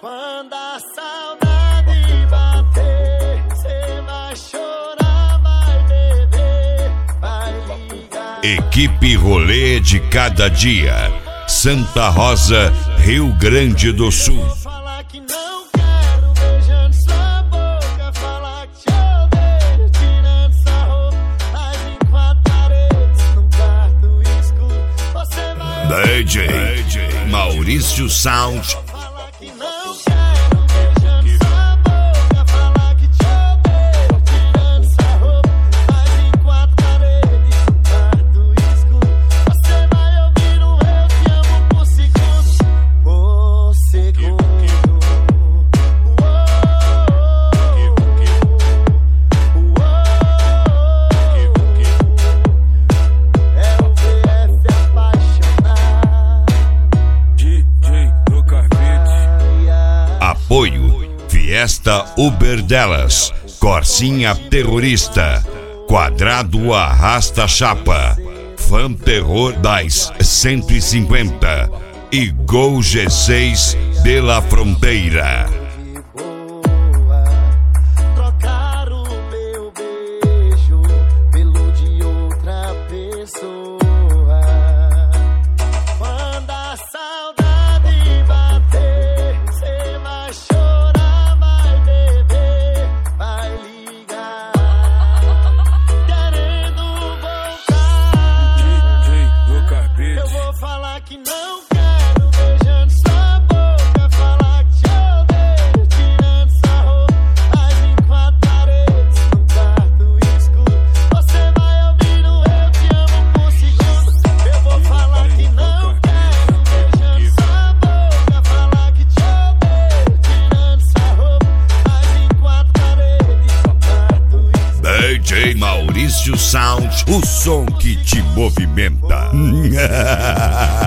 Quando a saudade bater, cê vai chorar, vai beber, vai ligar. Equipe Rolê de Cada Dia, Santa Rosa, Rio Grande do Sul. Falar que não quero, beijando sua boca, falar que te odeio, tirando sua roupa, mas em quatro paredes, num quarto escuro, você vai DJ Maurício Sound. falar que não quero, beijando sua boca, falar que te odeio, tirando sua roupa, mas em quatro paredes, num quarto escuro, você vai ouvir um eu te amo por segundo, Apoio Fiesta Uber Delas, Corsinha Terrorista, Quadrado Arrasta Chapa, Fan Terror das 150 e Gol G6 de La Fronteira. trocar o meu beijo pelo de outra pessoa. Quando a saudade bater, cê vai chorar, vai beber, vai ligar, querendo voltar. Eu vou falar que não quero, beijando sua boca, falar que te odeio, tirando sua roupa, mas em quatro paredes, num quarto escuro, você vai ouvir um eu te amo por segundo. Eu vou falar que não quero, beijando sua boca, falar que te odeio, tirando sua roupa, mas em quatro paredes, num quarto escuro. DJ Maurício Sound, o som que te movimenta.